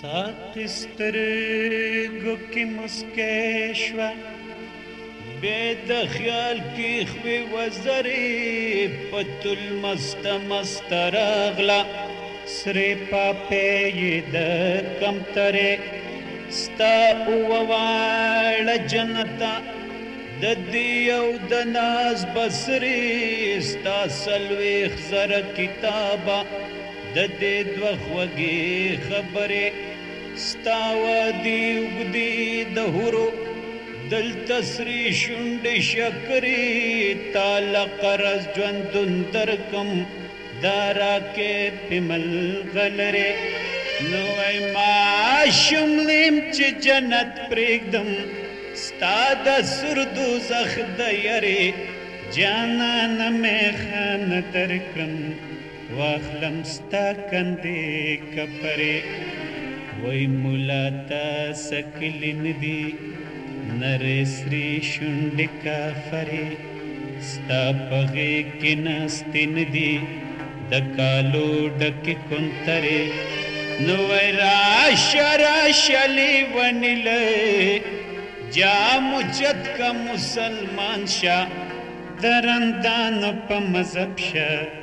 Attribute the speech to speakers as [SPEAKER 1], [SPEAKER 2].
[SPEAKER 1] ساقی سترګو کې مسکۍ شوه بې د خیال کې خوې وزرې په تل مسته مسته راغله سرې پاپې یې د کمترې ستا اوه واړه جنته د دې او د ناز بسرې ستا څلوېښت زره کتابه د دې دوه خوږې خبرې ستا وعدې اوږدې د حورو دلته سرې شونډې شکرې تاله قرض ژوندون درکم دا راکې پې ملغلرې نوی ماشوم یم چې جنت پرېږدم ستا د سور دوزخ د یرې جانانه میخانه درکړم واخلم ستا کندې کپرې وای ملا تا سکلی ندي نرې سرې شونډې کافرې ستا په غېږ کې ناستې ندي د کالو ډکې کونترې نو وای راشه راشه لیونیلې جام اوچت که مسلمان شه د رندانو په مذهب شه